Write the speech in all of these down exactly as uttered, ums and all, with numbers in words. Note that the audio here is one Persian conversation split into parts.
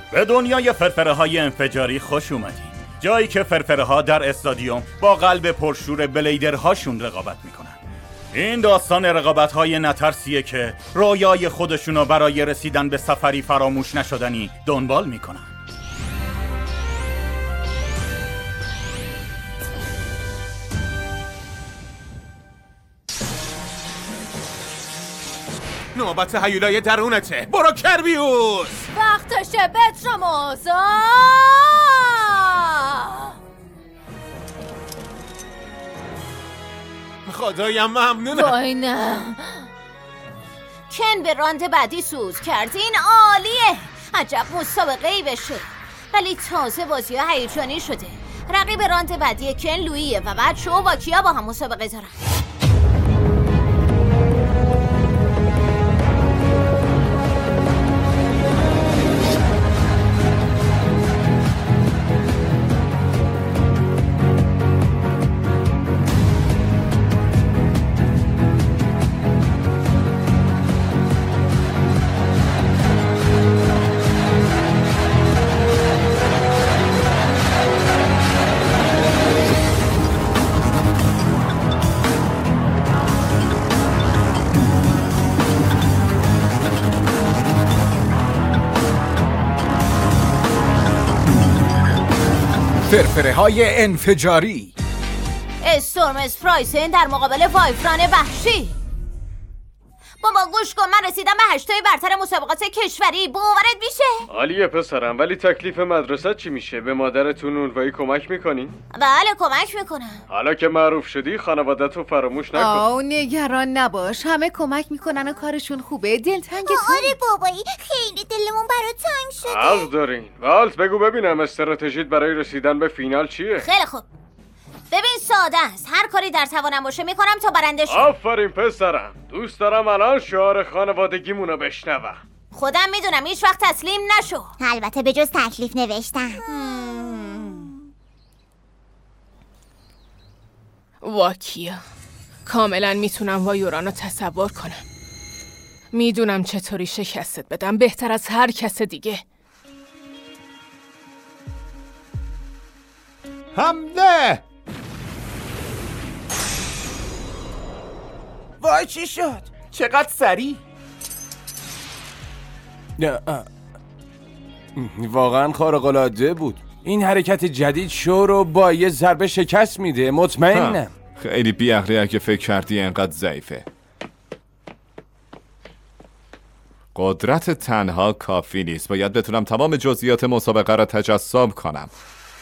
به دنیای فرفره های انفجاری خوش اومدین. جایی که فرفره ها در استادیوم با قلب پرشور بلیدرهاشون رقابت میکنن. این داستان رقابت های نترسیه که رویای خودشونو برای رسیدن به سفری فراموش نشدنی دنبال میکنن. نوبت هیولای درونته. برو کربیوس. وقتشه بتراموس. خدایم ممنونم. وای نه. کن به راند بعدی سوز کرد. این عالیه. عجب مسابقه‌ای بشه. ولی تازه بازی ها هیجانی شده. رقیب راند بعدی کن لوییه و بعد شو با کیا با هم مسابقه دارن. فرفره های انفجاری. استورم اسپرایسن در مقابل وایفران وحشی. بابا گوش کن، من رسیدم به هشتای برتر مسابقات کشوری. باورت میشه؟ عالیه پسرم، ولی تکلیف مدرسه چی میشه؟ به مادرتون نونوایی کمک میکنی؟ بله کمک میکنم. حالا که معروف شدی خانواده‌تو فراموش نکن. آه نگران نباش، همه کمک میکنن و کارشون خوبه. دلتنگتون؟ آره بابایی، خیلی دلمون برات تنگ شده. حق دارین. والت بگو ببینم استراتژیت برای رسیدن به فینال چیه؟ خیلی خوب. ببین ساده است، هر کاری در توانم باشه میکنم تا برنده شم. آفرین پسرم، دوست دارم الان شعار خانوادگیمونو بشنوم. خودم میدونم، هیچ وقت تسلیم نشو. البته به جز تکلیف نوشتم. واکیا، کاملا میتونم وایوران رو تصور کنم. میدونم چطوری شکستت بدم بهتر از هر کس دیگه. حمله! وای چی شد؟ چقدر سریع؟ واقعا خارق‌العاده بود. این حرکت جدید شو رو با یه ضربه شکست میده. مطمئنم. خیلی بی‌عقلی اگه فکر کردی انقدر ضعیفه. قدرت تنها کافی نیست. باید بتونم تمام جزئیات مسابقه را تجسم کنم.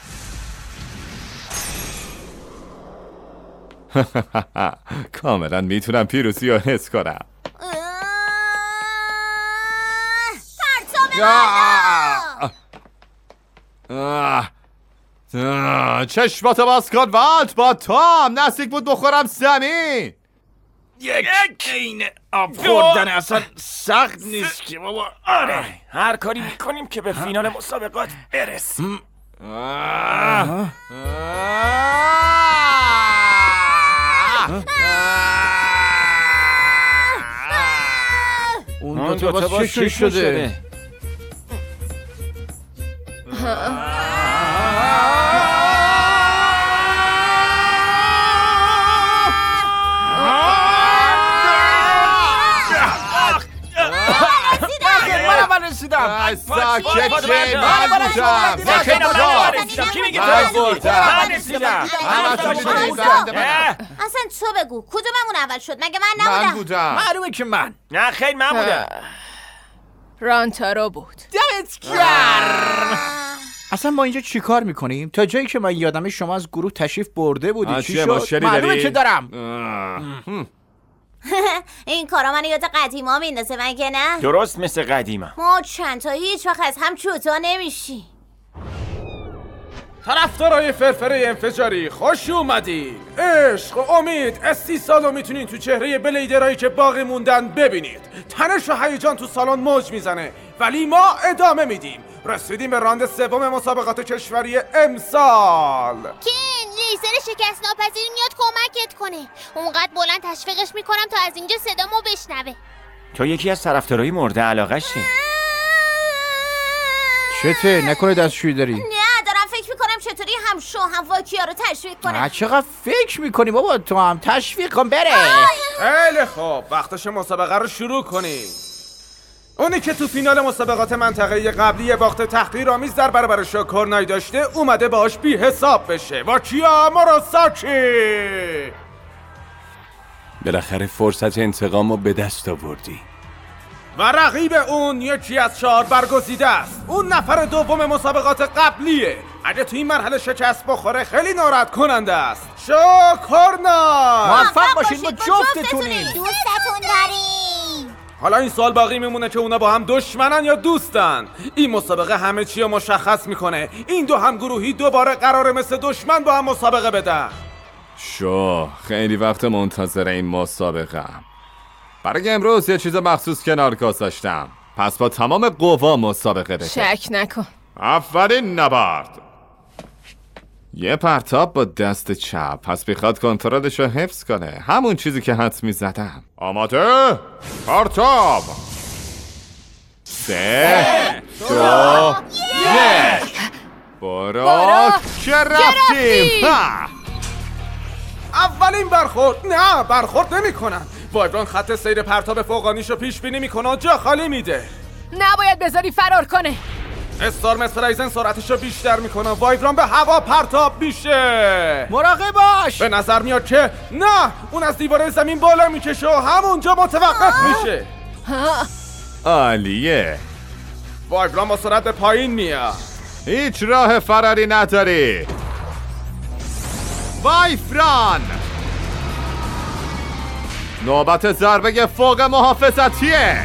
کاملا میتونم پیروزی رو حس کنم. چشماتو باز کن والت، با تام نزدیک بود بخورم زمین. یک این آب خوردن اصلا سخت نیست که بابا. آره هر کاری میکنیم که به فینال مسابقات برسیم. اون دو تا باز چی شده؟ رسیدم. ساکت چه؟ من بودم. ساکت بودم. کی میگه تو رسیدی؟ من رسیدم. اصلا تو بگو کدوممون اول شد؟ مگه من نبودم؟ من بودم. معلومه که من. نه خیلی من بودم. رانتارو بود. دمت گرم. اصلا ما اینجا چی کار میکنیم؟ تا جایی که من یادمه شما از گروه تشریف برده بودی. چی شد؟ معلومه که دارم. این کارا من یاد قدیما میندازه مگه نه؟ درست مثل قدیما. ما چند تا هیچ وقت از هم جدا نمیشی. طرفدارای فرفره انفجاری خوش اومدین. عشق و امید استیصال رو میتونین تو چهره بلیدرایی که باقی موندن ببینید. تنش و هیجان تو سالن موج میزنه، ولی ما ادامه میدیم. رسیدیم به راند سوم مسابقات کشوری امسال. کین لیزر شکست ناپذیر میاد کمکت کنه. اونقدر بلند تشویقش میکنم تا از اینجا صدامو بشنوه. تو یکی از طرفدارای مورد علاقه‌شی. چته؟ نکنه دستشویی داری؟ نه دارم فکر میکنم چطوری هم شو هم واکیا رو تشویق کنم. چقدر فکر میکنی بابا، تو هم تشویق کن بره. خیلی خوب، وقتش مسابقه رو شروع کنیم. اونی که تو فینال مسابقات منطقه‌ای قبلی باخت تحقیرآمیز در برابر شوکورنای داشته اومده باهاش بی حساب بشه. واکیا موروساکی، بالاخره فرصت انتقام رو به دست آوردی. و رقیب اون یکی از چهار برگزیده است. اون نفر دوم مسابقات قبلیه. اگه تو این مرحله شکست بخوره خیلی ناراحت کننده است. شوکورنای موفق باشید، ما جفتتونیم. دوستتون داریم. حالا این سوال باقی میمونه که اونا با هم دشمنن یا دوستن. این مسابقه همه چی رو مشخص میکنه. این دو هم گروهی دوباره قراره مثل دشمن با هم مسابقه بدن. شو خیلی وقت منتظر این مسابقه ام. برای امروز یه چیز مخصوص کنار گذاشتم، پس با تمام قوا مسابقه بده. شک نکن. اولین نبرد، یه پرتاب با دست چپ، پس بیخواد کنترلش رو حفظ کنه، همون چیزی که حدس میزدم. آماده؟ پرتاب. سه دو یک برو که رفتیم. اولین برخورد. نه برخورد نمی کنن. وایبران خط سیر پرتاب فوقانیشو پیش بینی میکنه و جا خالی میده. نباید بذاری فرار کنه. استارم اسپرایزن سرعتشو بیشتر میکنه، وایبران به هوا پرتاب میشه. مراقب باش. به نظر میاد که نه، اون از دیواره زمین بالا میکشه و همونجا متوقف میشه. عالیه. وایبران با سرعت به پایین میاد. هیچ راه فراری نداری. وایفران، نوبت ضربه فوق محافظتیه.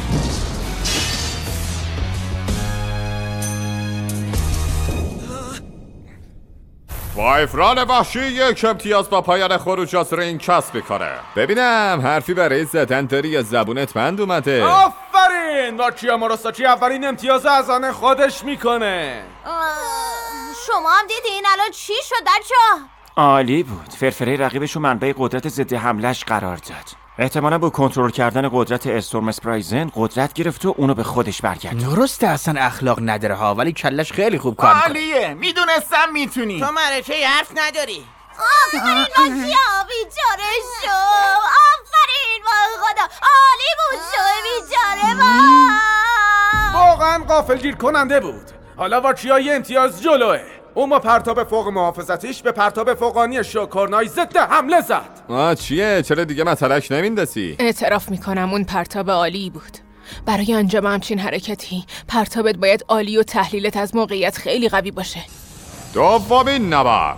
وایفران وحشی یک امتیاز با پایان خروج از رینگ کسب میکنه. ببینم حرفی برای زدن داری یا زبونت بند اومده؟ آفرین، واکیا موروساکی اولین امتیاز از آن خودش میکنه. شما هم دیدین الان چی شد بچه‌ها؟ عالی بود. فرفره رقیبشو منبع قدرت ضد حملش قرار داد. احتمالا با کنترل کردن قدرت استورم اسپرایزن قدرت گرفت و اونو به خودش برگردوند. درسته اصلا اخلاق نداره ها، ولی کلش خیلی خوب کار میکنه. عالیه، میدونستم میتونی. تو ملکه حرف نداری. آفرین واکیا، بیچاره شو. آفرین وای خدا، عالی بود شو بیچاره. وای واقعا غافلگیر کننده بود. حالا واکیا یه امتیاز جلوه. اون با پرتاب فوق محافظتیش به پرتاب فوقانی شوکورنای ضد حمله زد. آه چیه؟ چرا دیگه مطلعش نمیندسی؟ اعتراف میکنم اون پرتاب عالی بود. برای انجام همچین حرکتی پرتابت باید عالی و تحلیلت از موقعیت خیلی قوی باشه. دومین نبرد.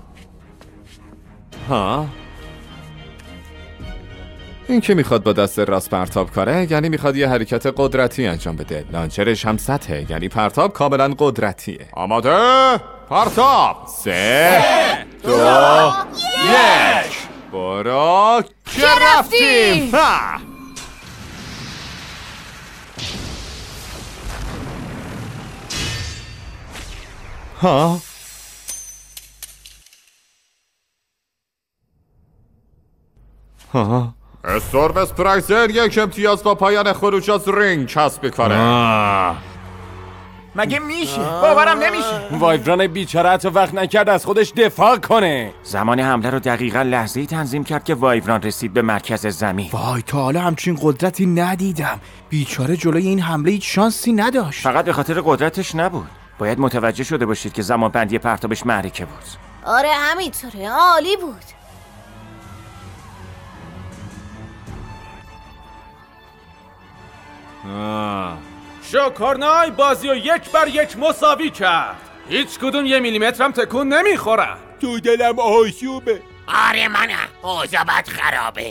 ها؟ این که میخواد با دست راست پرتاب کنه یعنی میخواد یه حرکت قدرتی انجام بده. لانچرش هم سطحه، یعنی پرتاب کاملا قدرتیه. آماده؟ پرتاب. سه دو یک برو که رفتیم. ها ها ها استورم اسپرایزن یک امتیاز با پایان خروج از رینگ کسب میکنه. مگه میشه؟ باورم نمیشه. وایبران بیچاره حتی وقت نکرد از خودش دفاع کنه. زمان حمله رو دقیقا لحظه‌ای تنظیم کرد که وایبران رسید به مرکز زمین. وای تا حالا همچین قدرتی ندیدم. بیچاره جلوی این حمله هیچ شانسی نداشت. فقط به خاطر قدرتش نبود. باید متوجه شده باشید که زمان بندی پرتابش معرکه بود. آره همینطوره، عالی بود. شوکورنای بازی رو یک بر یک مساوی کرد. هیچ کدوم یه میلیمتر هم تکون نمیخورن. تو دلم آشوبه. آره منم، اوضاعت خرابه.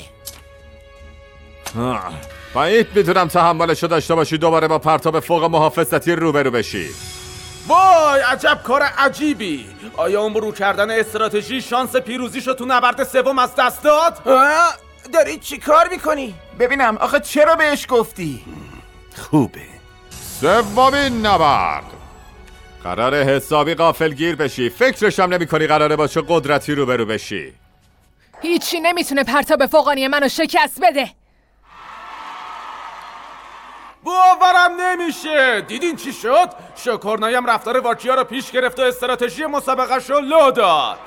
باید میتونم تحملشو داشته باشی دوباره با پرتاب فوق محافظتی روبرو بشی. وای عجب کار عجیبی. آیا اون برو کردن استراتژی شانس پیروزیشو تو نبرد سوم از دست داد؟ داری چی کار میکنی؟ ببینم آخه چرا بهش گفتی؟ خوبه. سومین نبرد، قراره حسابی غافلگیر بشی. فکرش هم نمی کنی قراره با چه قدرتی روبرو بشی. هیچی نمیتونه پرتاب فوقانی منو شکست بده. باورم نمیشه. دیدین چی شد؟ شکرنایم رفتار واکیا رو پیش گرفت و استراتژی مسابقه‌ش رو لو داد.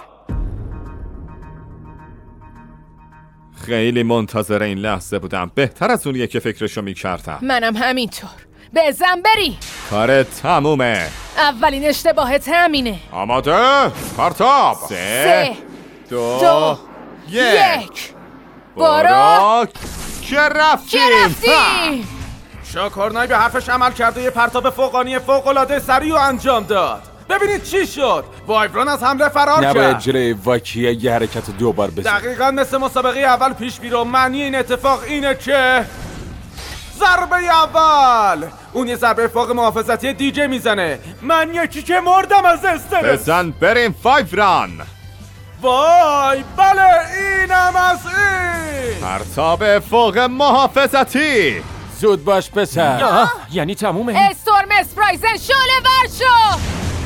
خیلی منتظر این لحظه بودم. بهتر از اونیه که فکرشو میکردم. منم همینطور. بزن بری. کار تمومه. اولین اشتباهت همینه. آماده؟ پرتاب. سه, سه دو, دو یک, یک. برو که رفتیم. که رفتیم. شکرنای به حرفش عمل کرده، یه پرتاب فوقانی فوق‌العاده سریع و انجام داد. ببینید چی شد. وایبران از حمله فرار کرد. نباید جلوی واکیا یه حرکت دوبار بزن. دقیقاً مثل مسابقه اول پیش میره. معنی این اتفاق اینه که ضربه اول اون یه ضربه فوق محافظتی دیجی میزنه. من یکی که مردم از استرس. بزن بریم وایبران. وای بله اینم از این. پرتاب فوق محافظتی. زود باش پسر. یعنی تمومه؟ استورم اسپرایزن شعله ور شو.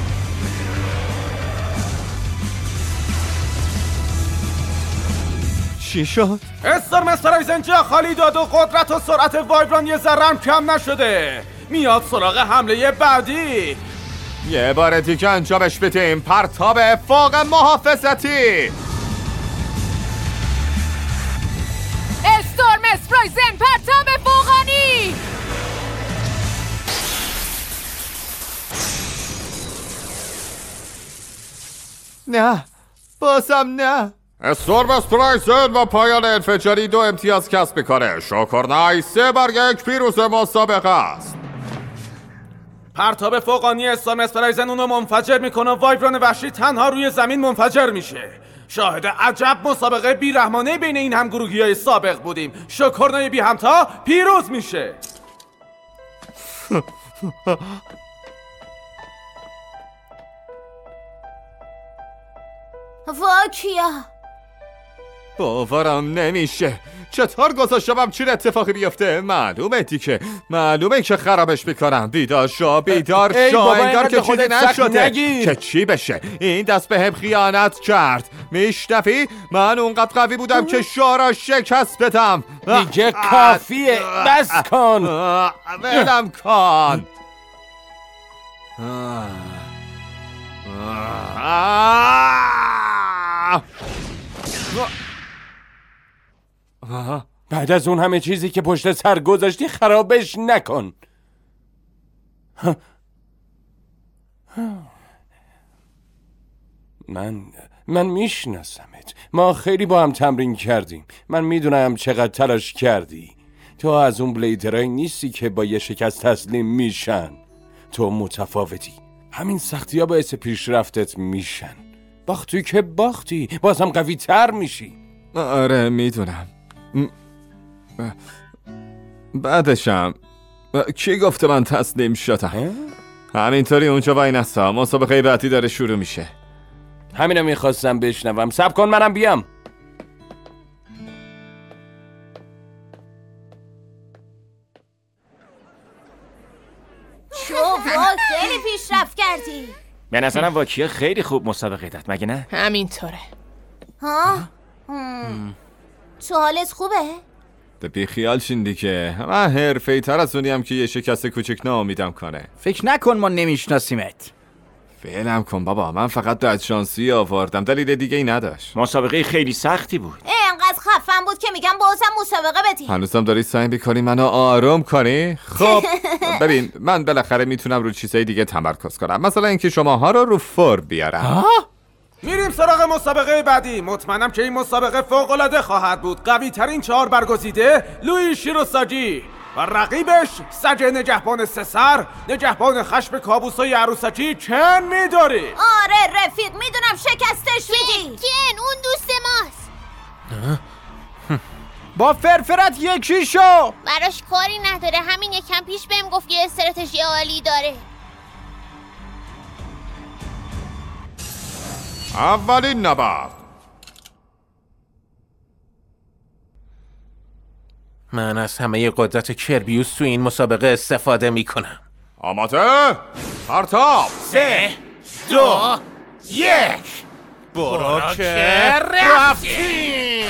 چی شد؟ استورم اسپرایزن جا خالی داد و قدرت و سرعت وایبران یه ذره هم کم نشده. میاد سراغ حمله بعدی. یه بار دیگه انجامش بدیم. پرتاب فوق محافظتی. استورم اسپرایزن پرتاب فوقانی. نه بازم نه. استورم اسپرایزن و پایان انفجاری دو امتیاز کسب میکنه. شکرنای سه بر یک پیروز مسابقه است. پرتاب فوقانی استورم اسپرایزن اونو منفجر میکنه و وایبران وحشی تنها روی زمین منفجر میشه. شاهد عجب مسابقه بیرحمانه بین این همگروهی های سابق بودیم. شکرنای بی همتا پیروز میشه. واکیا باورم نمیشه. چطور گذاشتم چین اتفاقی بیفته؟ معلومه دیگه. معلومه که خرابش میکنم. بیدار شو بیدار شو. انگار که چیزی نشده که چی بشه. این دست به هم خیانت کرد. میشنفی؟ من اونقدر قوی بودم که شو را شکست بدم. دیگه کافیه. بس کن. ولم کن. بعد از اون همه چیزی که پشت سر گذاشتی خرابش نکن. من من میشناسمت. ما خیلی با هم تمرین کردیم. من میدونم چقدر تلاش کردی. تو از اون بلیدرایی نیستی که با یه شکست تسلیم میشن. تو متفاوتی. همین سختی ها باعث پیشرفتت میشن. باختی که باختی، بازم قوی تر میشی. آره میدونم. بعدشم کی گفته من تسلیم شدم؟ همینطوری اونجا وای نستا. مسابقه بعدی داره شروع میشه. همینو میخواستم بشنوم. صبر کن منم بیام. شو وا خیلی پیشرفت کردی. به نظرم واکیا خیلی خوب مسابقه داد مگه نه؟ همینطوره. ها؟ تو حالت خوبه؟ ده بی خیال شین دیگه. من حرفه‌ای تر از اونیم که یه شکست کوچک ناامیدم کنه. فکر نکن ما نمیشناسیمت. فعلم کن بابا. من فقط داد شانسی آوردم. دلیل دیگه ای نداشت. مسابقه خیلی سختی بود. اینقدر خفن بود که میگم بازم مسابقه بدی. هنوزم داری سعی میکنی منو آروم کنی؟ خب ببین من بالاخره میتونم رو چیزای دیگه تمرکز کنم. مثلا اینکه شماها رو رو فور بیارم. میریم سراغ مسابقه بعدی. مطمئنم که این مسابقه فوق‌العاده خواهد بود. قوی ترین چهار برگزیده لوئی شیروساجی و رقیبش سج نگهبان سه سر، نگهبان خشم کابوسای عروسکی کن میداری. آره رفیق میدونم شکستش میدی. کن اون دوست ماست. با فرفرت یکی شو. براش کاری نداره. همین یکم پیش بهم گفت یه استراتژی عالی داره. اولین نبرد. من از همه قدرت کربیوس تو این مسابقه استفاده میکنم. آماده؟ پرتاب. سه دو یک. برو که رفتیم.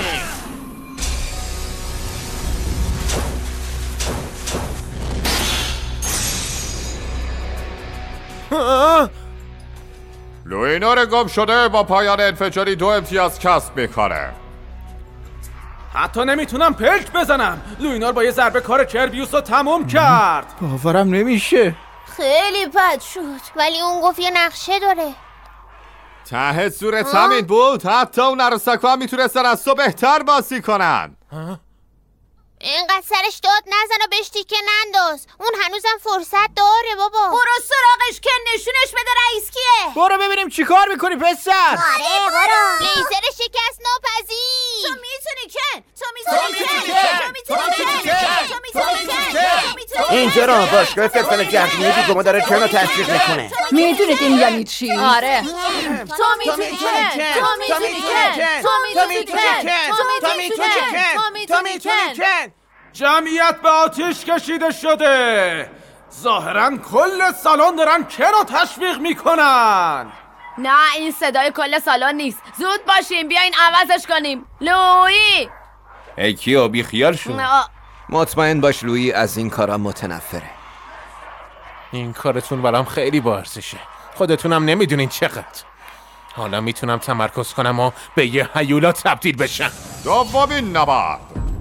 لوینور گم شده با پایان انفجاری دو امتیاز کسب میکنه. حتی نمیتونم پلک بزنم. لوینور با یه ضربه کار کربیوس رو تموم کرد. باورم نمیشه. خیلی بد شد. ولی اون گفت یه نقشه داره. ته صورت همین بود. حتی اون عروسک‌ها هم میتونستن از تو بهتر بازی کنن. اینقدر سرش داد نزن و بهش تیکه ننداز. اون هنوزم فرصت داره بابا. برو سراغش که نشونش بده رئیس کیه. برو ببینیم چی کار میکنی پسر. آره برو. لیزر شکست ناپذیر. تو میتونی کن. تو میتونی کن. تو میتونی کن. تو میتونی کن. اینجا را باشگاه فلفل گردونی دیگه ما داره کن رو تشویق میکنه. میدونید این یعنی چی؟ آره. تو میتونی کن. تو میتونی کن. تو میتونی کن. تو میتونی کن. تو میتونی کن. جمعیت به آتیش کشیده شده. ظاهراً کل سالن دارن کن رو تشویق میکنن. نه این صدای کل سالن نیست. زود باشیم بیاین عوضش کنیم. لویی ای کیو بی خیال شو. مطمئن باش لویی از این کارا متنفره. این کارتون برام خیلی با ارزشه. خودتونم نمیدونین چقدر. حالا میتونم تمرکز کنم و به یه هیولا تبدیل بشم. دومین نبرد.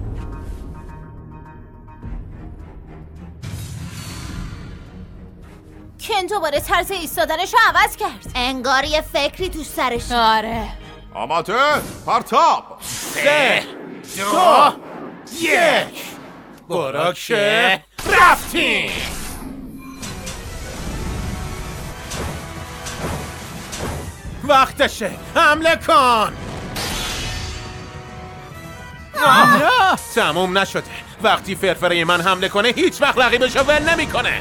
کن دوباره طرز ایستادنش رو عوض کرد. انگار یه فکری تو سرش. آره. آماده پرتاب. سه دو یک براکشه رفتیم. وقتشه حمله کن. تموم نشده. وقتی فرفره من حمله کنه هیچ وقت رقیبشو ول نمیکنه.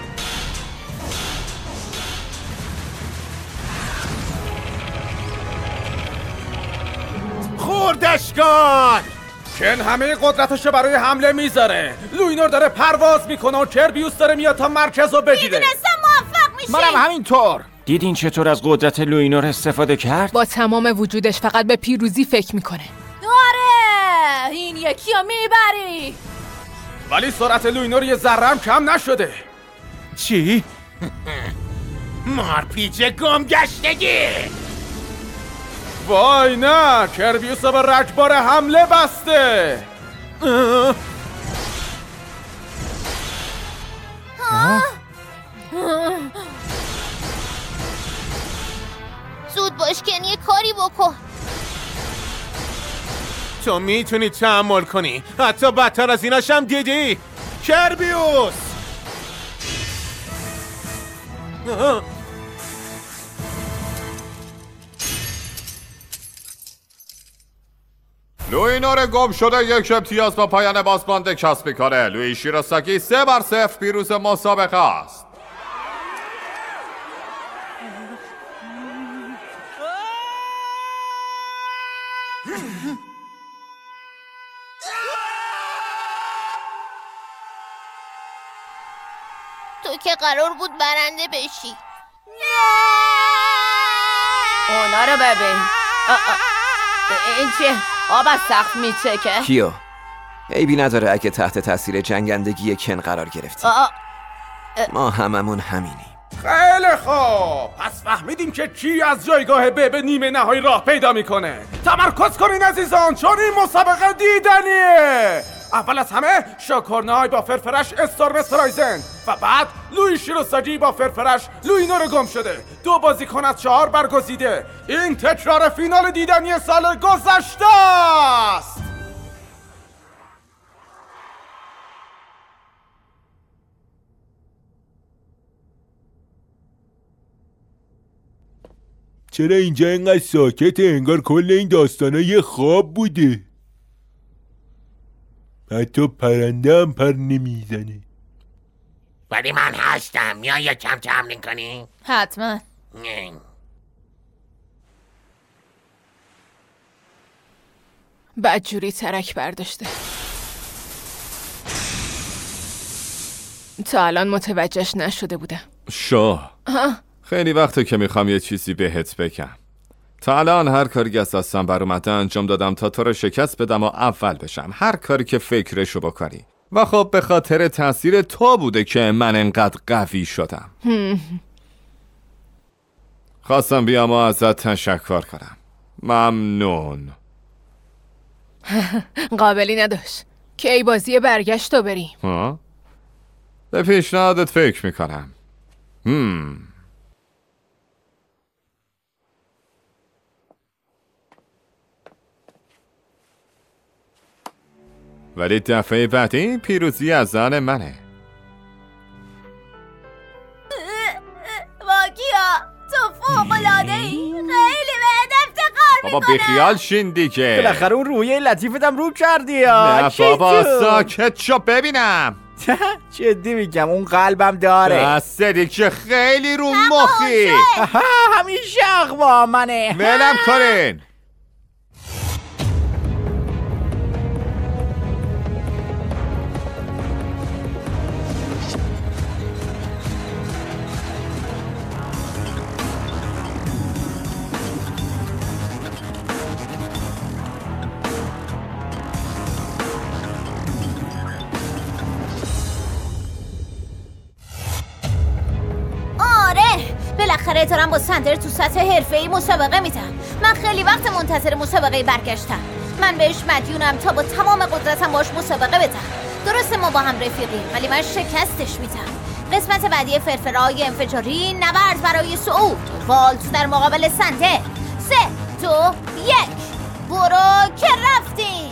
خوردش کن. کن همه قدرتشو برای حمله میذاره. لوینور داره پرواز میکنه و کربیوس داره میاد تا مرکز رو بگیره. میدونستم موفق میشه. منم همینطور. دیدین چطور از قدرت لوینور استفاده کرد؟ با تمام وجودش فقط به پیروزی فکر میکنه. آره این یکی رو میبری. ولی سرعت لوینور یه ذره هم کم نشده. چی؟ مارپیچ گمگشتگی. وای نه، کربیوس به رگبار حمله بسته. زود باش کن یه کاری بکن. تو میتونی تحمل کنی. حتی بدتر از ایناشم دیدی. کربیوس لوینور گم شده یک امتیاز با پایان بازمانده کسب میکنه. لوئی شیروساکی سه بر صفر پیروز مسابقه است. تو که قرار بود برنده بشی. اونا رو ببین. این چیه؟ آب از سقف میچکه. کیو عیبی نداره اگه تحت تاثیر جنگندگی کن قرار گرفتی. ما هممون همینیم. خیلی خوب، پس فهمیدیم که کی از جایگاه ب به نیمه نهایی راه پیدا میکنه. تمرکز کنین عزیزان، چون این مسابقه دیدنیه. اول از همه شاکورنای با فرفرش استورم اسپرایزن و بعد لوئی شیروساکی با فرفرش لوینور گم شده. دو بازیکن از چهار برگزیده. این تکرار فینال دیدنی سال گذشته است. چرا اینجا اینقدر ساکته؟ انگار کل این داستانه یه خواب بوده. حتی پرنده هم پر نمیزنه. ولی من هستم. میای یکم تمرین کنی؟ حتما. بدجوری ترک برداشته. تا الان متوجهش نشده بودم. شاه خیلی وقته که میخوام یه چیزی بهت بگم. تا الان هر کاری از دستم بر اومده انجام دادم تا تو رو شکست بدم و اول بشم. هر کاری که فکرشو بکنی. و خب به خاطر تاثیر تو بوده که من انقدر قوی شدم. خواستم بیام و ازت تشکر کنم. ممنون. قابلی نداشت. کی بازی برگشت و بریم؟ ها؟ به پیشنهادت فکر میکنم. هم. ولی دفعه بعدی پیروزی از زن منه. واکیا تو فوق‌العاده‌ای، خیلی بهت افتخار میکنم. بابا بیخیال شین دیگه. بالاخره اون رویه لطیفتم رو کردی یا نه بابا ساکت شو ببینم. جدی میگم اون قلبم داره. بسته دیگه خیلی رو مخی. همیشه اقوا منه. ولم کنین. بالاخره دارم با سندر تو سطح حرفه‌ای مسابقه میدم. من خیلی وقت منتظر مسابقه برگشتم. من بهش مدیونم تا با تمام قدرتم باش مسابقه بدم. درسته ما با هم رفیقیم ولی من شکستش میدم. قسمت بعدی فرفرهای انفجاری، نبرد برای صعود. والت در مقابل سندر. سه دو یک برو که رفتی.